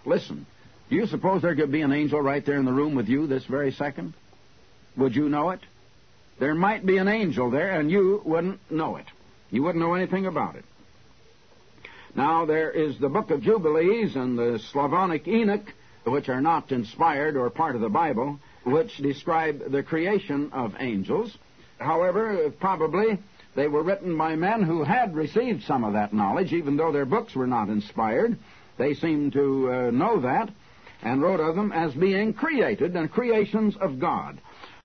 Listen, do you suppose there could be an angel right there in the room with you this very second? Would you know it? There might be an angel there, and you wouldn't know it. You wouldn't know anything about it. Now, there is the Book of Jubilees and the Slavonic Enoch, which are not inspired or part of the Bible, which describe the creation of angels. However, probably they were written by men who had received some of that knowledge, even though their books were not inspired. They seemed to know that and wrote of them as being created and creations of God.